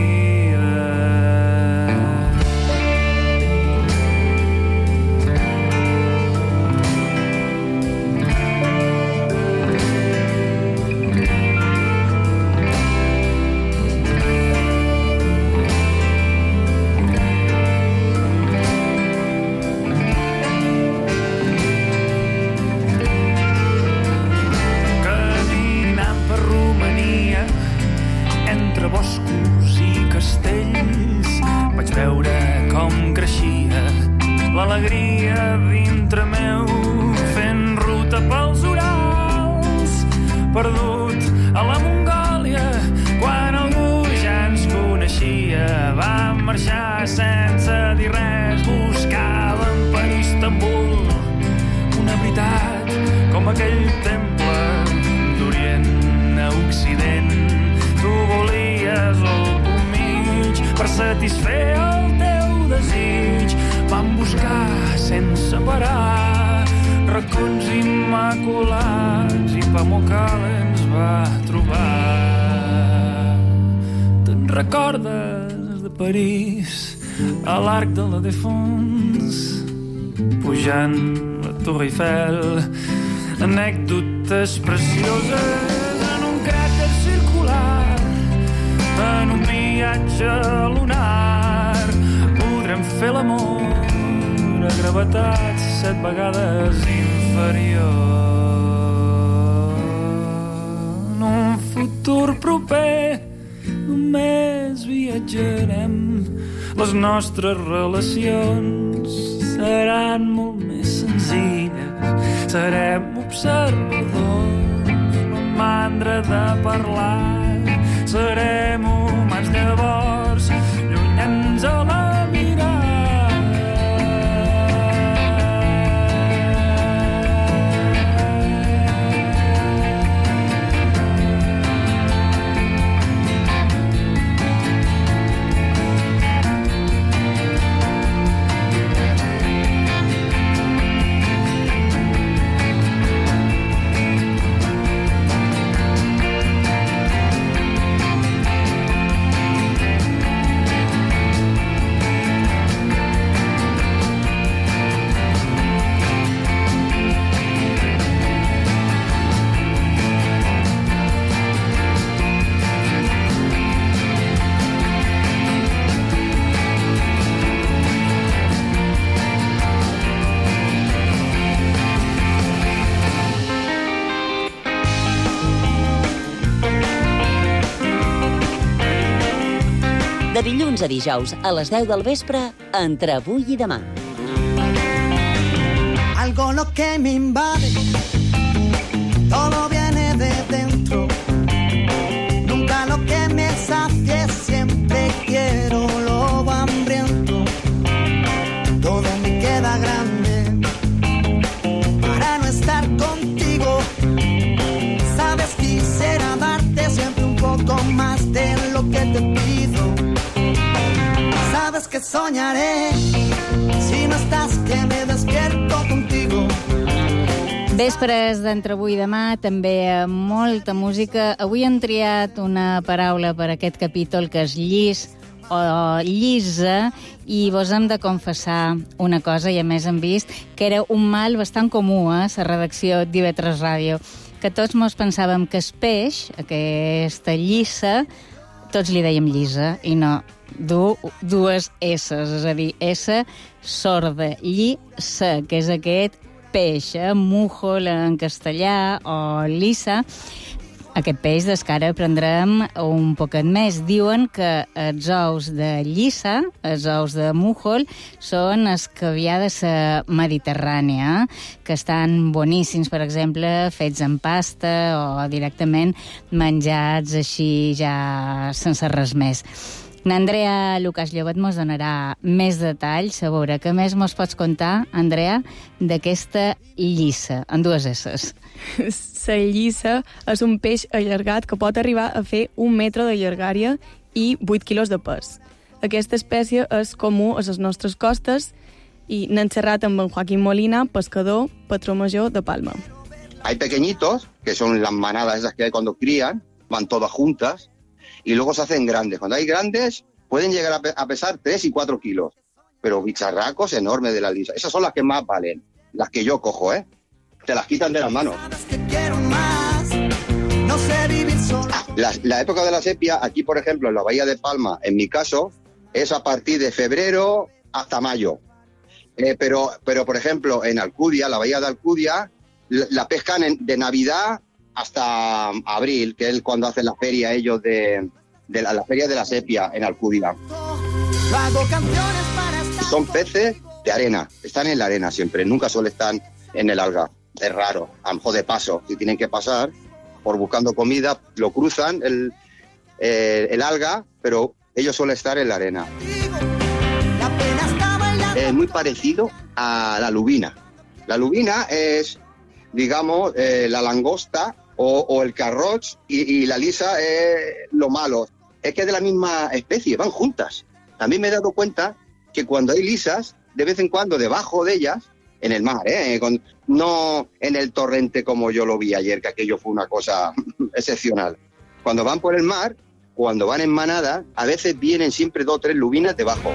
Boscos i castells vaig veure com creixia alegria dintre meu, fent ruta pels Urals, perdut a la Mongòlia, quan algú ja ens coneixia. Vam marxar sense dir res, buscàvem per Istanbul una veritat com aquell temple d'Orient a Occident. Tu volies el punt mig per satisfer el teu desig. Vam buscar sense parar racons immaculats i Pamukkale ens va trobar. Te'n recordes de París a l'Arc de la Défense, pujant la Torre Eiffel, anècdotes precioses en un cràter circular, en un viatge lunar. Podrem fer l'amor a gravetat 7 vegades inferior. En un futur proper només viatjarem, les nostres relacions seran molt més senzilles, serem observadors, la mandra de parlar, serem humans llavors, llunyans a la mirada. De dilluns a dijous, a les 10 del vespre, entre avui i demà. Algo lo que me invade, todo viene de dentro. Nunca lo que me sacie, siempre quiero lo hambriento. Todo me queda grande para no estar contigo. Sabes, quisiera darte siempre un poco más de lo que te pido. Sabes que soñaré, si no estás, que me despierto contigo. Vespres d'entre avui i demà, també molta música. Avui hem triat una paraula per aquest capítol que és llis o llisa, i vos hem de confessar una cosa, i a més hem vist que era un mal bastant comú a la redacció d'IV3 Ràdio, que tots mos pensàvem que es peix, aquesta llissa, tots li dèiem llisa, i no, dues S's, és a dir, S sorda, llissa, que és aquest peix, mújol en castellà, o lissa. Aquest peix des que ara prendrem un poquet més. Diuen que els ous de llissa, els ous de mújol, són els caviar de la Mediterrània, que estan boníssims, per exemple, fets en pasta o directament menjats així ja sense res més. N'Andrea Lucas Llobet mos donarà més detalls. A veure, què més mos pots contar, Andrea, d'aquesta llissa, en dues S's? La llissa és un peix allargat que pot arribar a fer 1 metre de llargària i 8 quilos de pes. Aquesta espècie és comú a les nostres costes i n'hem xerrat amb en Joaquín Molina, pescador, patró major de Palma. Hay pequeñitos, que son las manadas esas que hay cuando crían, van todas juntas, y luego se hacen grandes. Cuando hay grandes, pueden llegar a pesar 3 y 4 kilos, pero bicharracos enormes de la lisa. Esas son las que más valen, las que yo cojo, ¿eh? Te las quitan de las manos. La época de la sepia, aquí, por ejemplo, en la bahía de Palma, en mi caso, es a partir de febrero hasta mayo. Pero, por ejemplo, en Alcudia, la bahía de Alcudia, la pescan de Navidad hasta abril, que es cuando hacen la feria ellos de la feria de la sepia en Alcudia. Son peces de arena. Están en la arena siempre, nunca solo están en el alga. Es raro, a lo mejor de paso, si tienen que pasar por buscando comida, lo cruzan el alga, pero ellos suelen estar en la arena. Es muy parecido a la lubina. La lubina es, digamos, la langosta o el carroch y la lisa es lo malo. Es que es de la misma especie, van juntas. También me he dado cuenta que cuando hay lisas, de vez en cuando debajo de ellas, en el mar, no en el torrente como yo lo vi ayer, que aquello fue una cosa excepcional. Cuando van por el mar, cuando van en manada, a veces vienen siempre 2 o 3 lubinas debajo.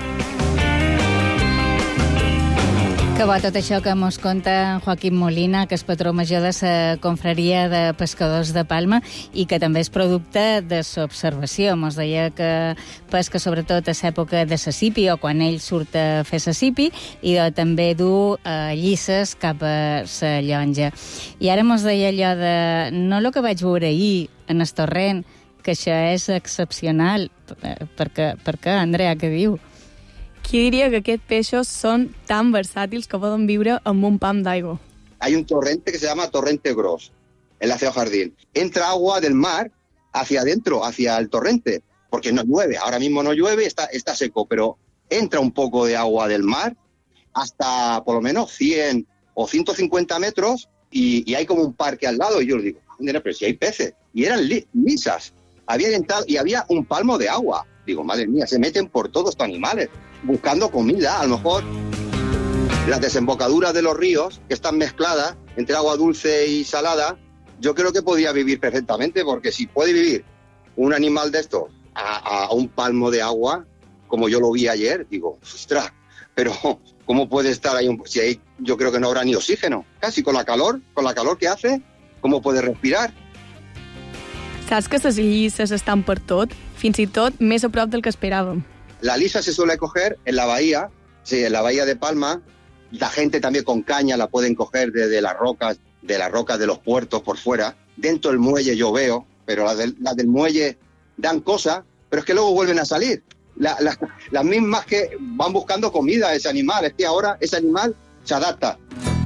Que bo tot això que mos conta en Joaquim Molina, que és patró major de la Confraria de Pescadors de Palma i que també és producte de l'observació. Mos deia que pesca sobretot a l'època de la sipi o quan ell surt a fer la sipi i també du llisses cap a la llonja. I ara mos deia allò de no el que vaig veure ahir en el torrent, que això és excepcional. Per què, Andrea, què diu? Qui diria que aquests peixos són tan versàtils que poden viure amb un pam d'aigua? Hay un torrente que se llama Torrente Gros, en la Ciudad Jardín. Entra agua del mar hacia adentro, hacia el torrente, porque no llueve. Ahora mismo no llueve, está seco, pero entra un poco de agua del mar hasta por lo menos 100 o 150 metros y hay como un parque al lado. Y yo les digo, pero si hay peces. Y eran lisas. Habían entrado y había un palmo de agua. Digo, madre mía, se meten por todos estos animales, buscando comida. A lo mejor las desembocaduras de los ríos, que están mezcladas entre agua dulce y salada, yo creo que podía vivir perfectamente, porque si puede vivir un animal de estos a un palmo de agua, como yo lo vi ayer, digo, ostras, pero ¿cómo puede estar ahí? Si ahí yo creo que no habrá ni oxígeno, casi con la calor que hace, ¿cómo puede respirar? Saps que les llisses estan per tot, fins i tot més a prop del que esperàvem. La lisa se suele coger en la bahía, sí, en la bahía de Palma. La gente también con caña la pueden coger desde las rocas de los puertos por fuera. Dentro del muelle yo veo, pero las del muelle dan cosas, pero es que luego vuelven a salir. Las mismas que van buscando comida a ese animal, es que ahora ese animal se adapta.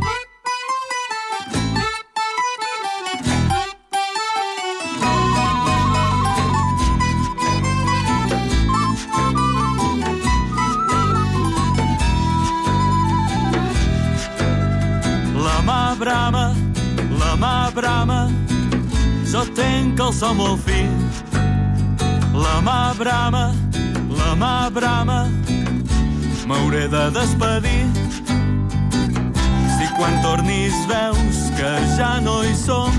La mà brama, jo tenc el so molt fi. La mà brama, m'hauré de despedir. Si quan tornis veus que ja no hi som,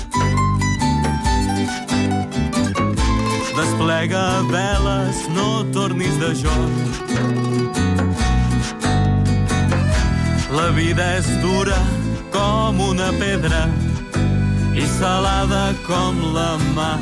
desplega veles, no tornis de joc. La vida és dura com una pedra i salada com la mà.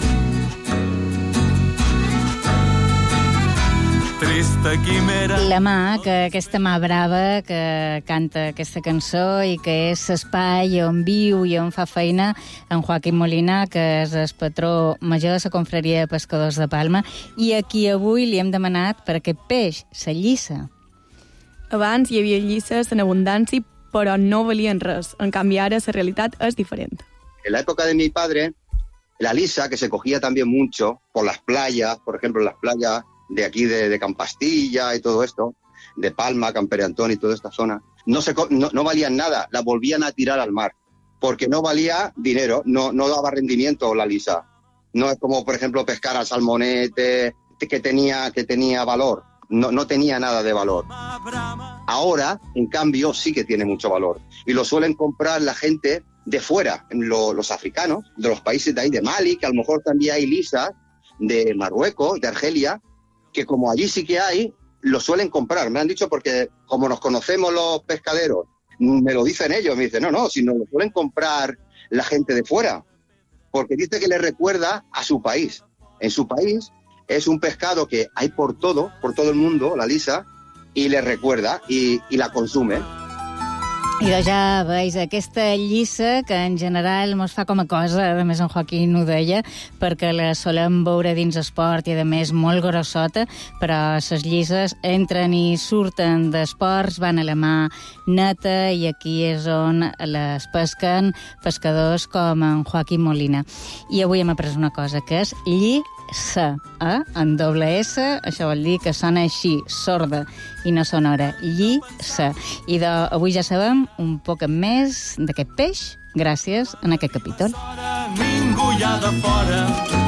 Trista quimera... La mà, que aquesta mà brava que canta aquesta cançó i que és l'espai on viu i on fa feina en Joaquim Molina, que és el patró major de la Confraria de Pescadors de Palma, i a qui avui li hem demanat per aquest peix, la llissa. Abans hi havia llisses en abundància, però no valien res. En canvi, ara la realitat és diferent. En la época de mi padre, la lisa, que se cogía también mucho por las playas, por ejemplo, las playas de aquí de Campastilla y todo esto, de Palma, Campereantón y toda esta zona, no valían nada, la volvían a tirar al mar, porque no valía dinero, no daba rendimiento la lisa. No es como, por ejemplo, pescar al salmonete, que tenía valor. No tenía nada de valor. Ahora, en cambio, sí que tiene mucho valor. Y lo suelen comprar la gente de fuera, los africanos, de los países de ahí, de Mali, que a lo mejor también hay lisas, de Marruecos, de Argelia, que como allí sí que hay, lo suelen comprar. Me han dicho porque, como nos conocemos los pescaderos, me lo dicen ellos, me dicen, no, si nos lo suelen comprar la gente de fuera, porque dice que le recuerda a su país. En su país es un pescado que hay por todo el mundo, la lisa, y le recuerda y la consume. I ja veus, aquesta lliça que en general mos fa com a cosa, a més en Joaquín ho deia, perquè la solem veure dins esport i a més molt grossota, però les llisses entren i surten d'esports, van a la mà neta i aquí és on les pesquen pescadors com en Joaquín Molina. I avui hem après una cosa, que és llissa, en doble S, això vol dir que sona així, sorda i no sonora, llissa. I avui ja sabem un poc més d'aquest peix gràcies a aquest capítol. Ningú hi ha de fora,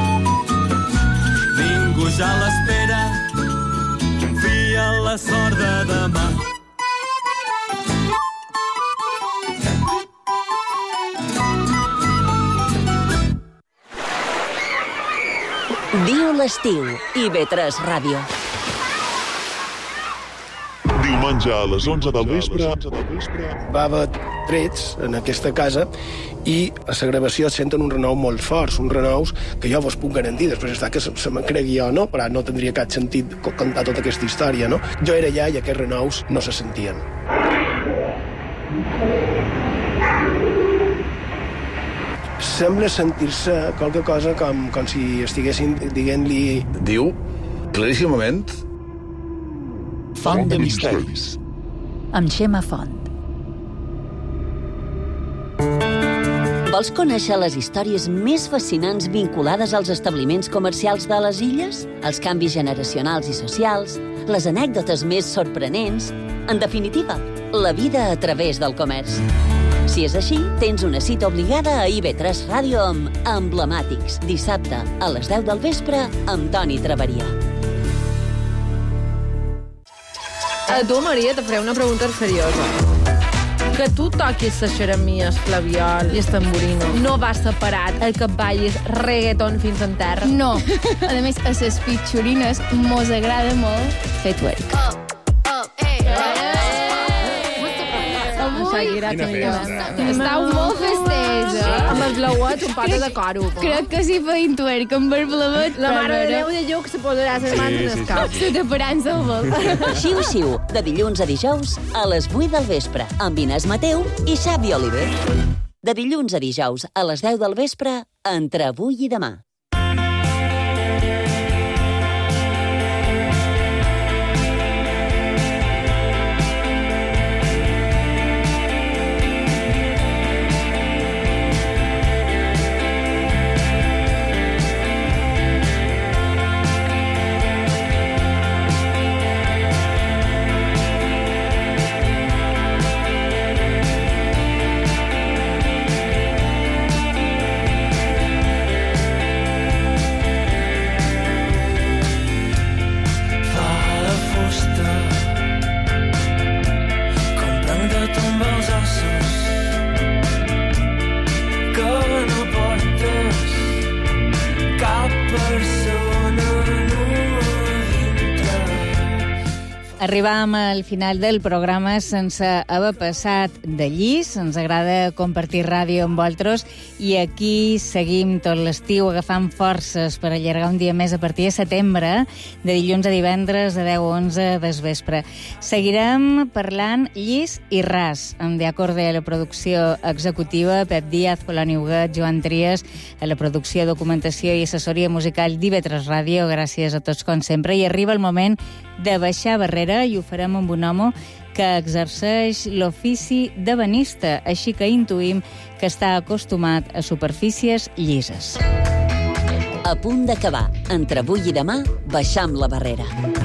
ningú ja l'espera, confia en la sort de demà. Viu l'estiu, IB3 Ràdio. Diumenge a les 11 del vespre va haver trets en aquesta casa i a la gravació senten un renou molt forts, uns renous que jo vos puc garantir, després està que se me cregui jo, no? Però no tindria cap sentit contar tota aquesta història, no? Jo era allà i aquests renous no se sentien. Sembla sentir-se qualque cosa com si estiguessin dient-li... Diu, claríssimament... Font de misteris. Amb Xema Font. Vols conèixer les històries més fascinants vinculades als establiments comercials de les illes? Els canvis generacionals i socials? Les anècdotes més sorprenents? En definitiva, la vida a través del comerç. Si és així, tens una cita obligada a IB3 Ràdio amb Emblemàtics, dissabte a les 10 del vespre amb Toni Traveria. A tu, Maria, te faré una pregunta seriosa. Que tu toquis la xeremia, el flabiol i el tamborino no va separat el que ballis reggaeton fins en terra? No. A més, a les pitxorines mos agrada molt fer twerk. Estau molt festesa. Amb els blauets, un pata de coro. Crec que si feien twerk amb el blauet... La mare de Déu de Lluc se posarà les mans en el cap. Se taparan-se el vol. Xiu-xiu, de dilluns a dijous a les 8 del vespre, amb Inés Mateu i Xavi Oliver. De dilluns a dijous a les 10 del vespre, entre avui i demà. Arribàvem al final del programa sense haver passat de llis. Ens agrada compartir ràdio amb vosaltres i aquí seguim tot l'estiu agafant forces per allargar un dia més a partir de setembre, de dilluns a divendres de 10 a 11 del vespre. Seguirem parlant llis i ras, amb Deacorde a la producció executiva, Pep Díaz, Poloni Huguet, Joan Trias, a la producció, documentació i assessoria musical d'IB3 Ràdio. Gràcies a tots com sempre. I arriba el moment de baixar barrera i ho farem amb un home que exerceix l'ofici de benista, així que intuïm que està acostumat a superfícies llises. A punt d'acabar. Entre avui i demà, baixam la barrera.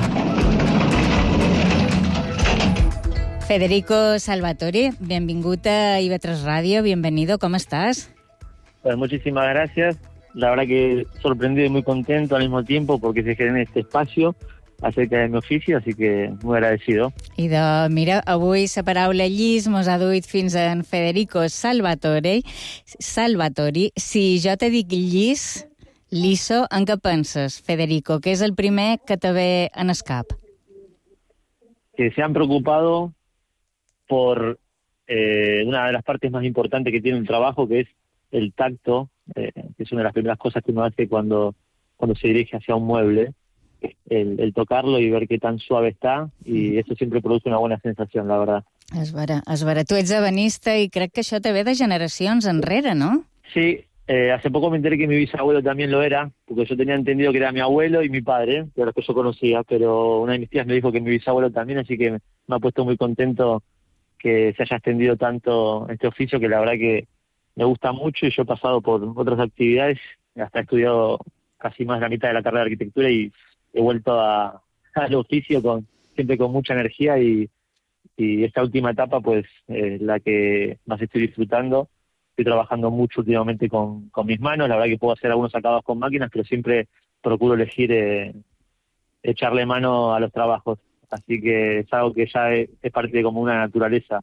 Federico Salvatore, benvingut a IB3 Radio, bienvenido, ¿cómo estás? Pues muchísimas gracias. La verdad que sorprendido y muy contento al mismo tiempo porque se genera este espacio acerca de mi ofici, així que muy agradecido. I mira, avui la paraula llis mos ha duit fins a en Federico Salvatore. Si jo te dic llis, liso, en què penses, Federico? Què és el primer que te ve en el cap? Que se han preocupado por una de las partes más importantes que tiene un trabajo, que es el tacto, que es una de las primeras cosas que uno hace cuando se dirige hacia un mueble. El tocarlo y ver qué tan suave está, y eso siempre produce una buena sensación, la verdad. És vera. Tu ets ebenista i crec que això te ve de generacions enrere, ¿no? Sí, hace poco me enteré que mi bisabuelo también lo era, porque yo tenía entendido que era mi abuelo y mi padre, que era los que yo conocía, pero una de mis tías me dijo que mi bisabuelo también, así que me ha puesto muy contento que se haya extendido tanto este oficio, que la verdad que me gusta mucho, y yo he pasado por otras actividades, hasta he estudiado casi más de la mitad de la carrera de arquitectura y he vuelto al oficio siempre con mucha energía, y esta última etapa pues la que más estoy disfrutando. Estoy trabajando mucho últimamente con mis manos, la verdad que puedo hacer algunos acabados con máquinas, pero siempre procuro elegir echarle mano a los trabajos, así que es algo que ya es parte de como una naturaleza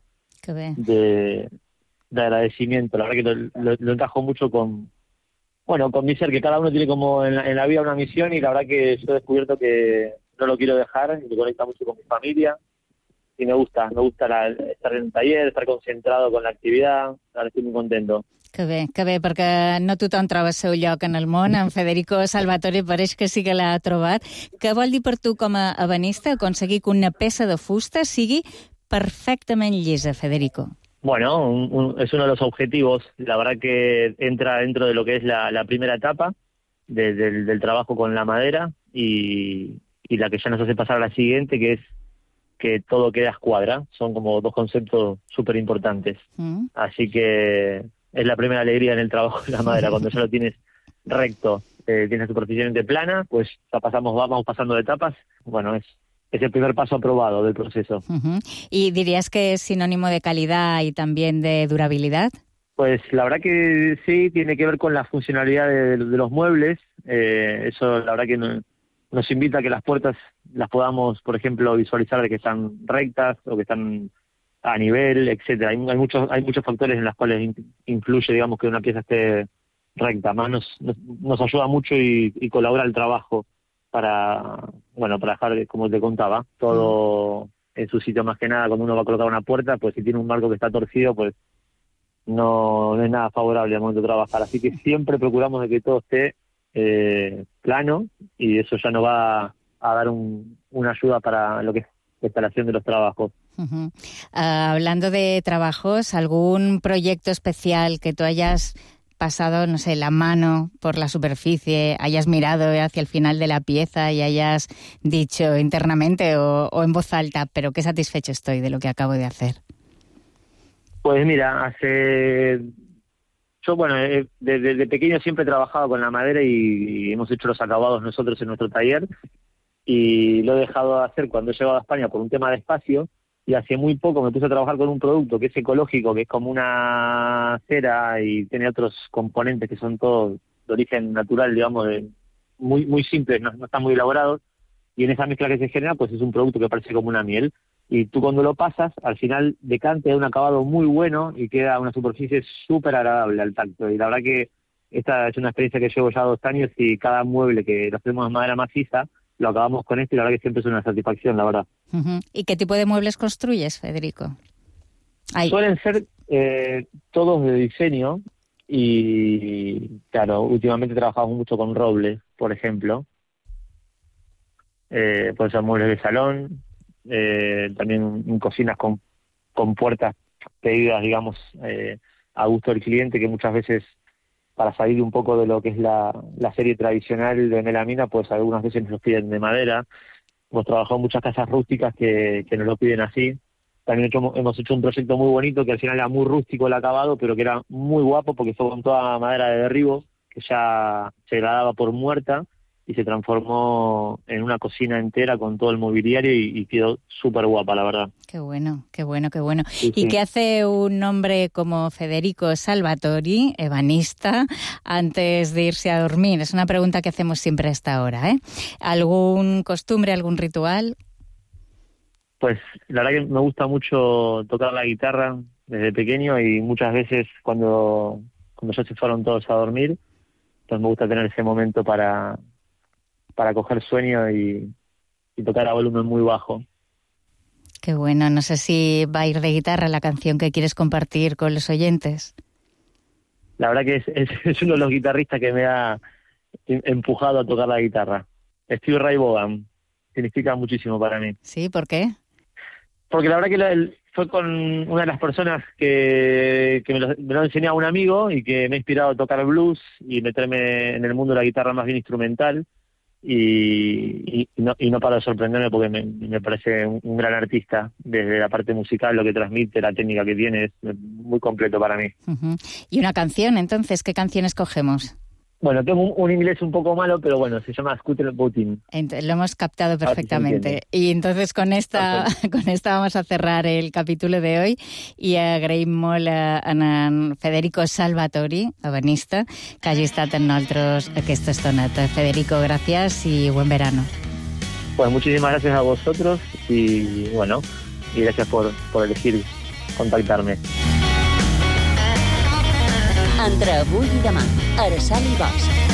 de agradecimiento. La verdad que lo encajo mucho con mi ser, que cada uno tiene como en la vida una misión, y la verdad que yo he descubierto que no lo quiero dejar, y me conecta mucho con mi familia, y me gusta estar en un taller, estar concentrado con la actividad. Ara estic molt contento. Que bé, perquè no tothom troba el seu lloc en el món. En Federico Salvatore pareix que sí que l'ha trobat. Què vol dir per tu com a ebenista aconseguir que una peça de fusta sigui perfectament llisa, Federico? Bueno, es uno de los objetivos. La verdad que entra dentro de lo que es la primera etapa del trabajo con la madera, y la que ya nos hace pasar a la siguiente, que es que todo queda a escuadra. Son como dos conceptos súper importantes. Así que es la primera alegría en el trabajo de la madera, cuando ya lo tienes recto, tienes superficialmente plana, pues vamos pasando de etapas. Bueno, es el primer paso aprobado del proceso. ¿Y dirías que es sinónimo de calidad y también de durabilidad? Pues la verdad que sí, tiene que ver con la funcionalidad de los muebles. Eso la verdad que nos invita a que las puertas las podamos, por ejemplo, visualizar de que están rectas o que están a nivel, etcétera. Hay muchos factores en los cuales influye, digamos, que una pieza esté recta. Más nos ayuda mucho y colabora el trabajo para dejar, como te contaba, todo en su sitio. Más que nada, cuando uno va a colocar una puerta, pues si tiene un marco que está torcido, pues no es nada favorable al momento de trabajar. Así que siempre procuramos de que todo esté plano, y eso ya nos va a dar una ayuda para lo que es la instalación de los trabajos. Hablando de trabajos, ¿algún proyecto especial que tú hayas pasado, no sé, la mano por la superficie, hayas mirado hacia el final de la pieza y hayas dicho internamente o en voz alta, pero qué satisfecho estoy de lo que acabo de hacer? Pues mira, yo, desde pequeño siempre he trabajado con la madera y hemos hecho los acabados nosotros en nuestro taller, y lo he dejado de hacer cuando he llegado a España por un tema de espacio, y hace muy poco me puse a trabajar con un producto que es ecológico, que es como una cera y tiene otros componentes que son todos de origen natural, digamos, muy, muy simples, no están muy elaborados, y en esa mezcla que se genera, pues es un producto que parece como una miel. Y tú cuando lo pasas, al final decanta de un acabado muy bueno y queda una superficie súper agradable al tacto. Y la verdad que esta es una experiencia que llevo ya 2 años, y cada mueble que lo hacemos de madera maciza, lo acabamos con esto, y la verdad que siempre es una satisfacción, la verdad. ¿Y qué tipo de muebles construyes, Federico? Suelen ser todos de diseño, y claro, últimamente trabajamos mucho con roble, por ejemplo. Pueden ser muebles de salón, también en cocinas con puertas pedidas, digamos, a gusto del cliente, que muchas veces, para salir un poco de lo que es la serie tradicional de melamina, pues algunas veces nos lo piden de madera. Hemos trabajado en muchas casas rústicas que nos lo piden así. También hemos hecho un proyecto muy bonito, que al final era muy rústico el acabado, pero que era muy guapo, porque fue con toda madera de derribo, que ya se la daba por muerta, y se transformó en una cocina entera con todo el mobiliario, y quedó súper guapa, la verdad. Qué bueno, qué bueno, qué bueno. Sí, ¿Y sí. qué hace un hombre como Federico Salvatori, ebanista, antes de irse a dormir? Es una pregunta que hacemos siempre a esta hora, ¿eh? ¿Algún costumbre, algún ritual? Pues la verdad que me gusta mucho tocar la guitarra desde pequeño, y muchas veces cuando ya se fueron todos a dormir, pues me gusta tener ese momento para coger sueño y tocar a volumen muy bajo. Qué bueno. No sé si va a ir de guitarra la canción que quieres compartir con los oyentes. La verdad que es uno de los guitarristas que me ha empujado a tocar la guitarra. Stevie Ray Vaughan significa muchísimo para mí. Sí, ¿por qué? Porque la verdad que fue con una de las personas que me lo enseñó un amigo y que me ha inspirado a tocar blues y meterme en el mundo de la guitarra más bien instrumental. Y no paro de sorprenderme porque me parece un gran artista desde la parte musical, lo que transmite, la técnica que tiene, es muy completo para mí. Uh-huh. Y una canción, entonces, ¿qué canción escogemos? Bueno, tengo un inglés un poco malo, pero bueno, se llama Scooter Putin. Lo hemos captado perfectamente. I entonces con esta vamos a cerrar el capítol de hoy i agraïm molt a en Federico Salvatori, ebenista, que hagi estat amb nosaltres aquesta estoneta. Federico, gracias y buen verano. Pues muchísimas gracias a vosotros y bueno, y gracias por elegir contactarme. Entre avui i demà, Araceli Bosch.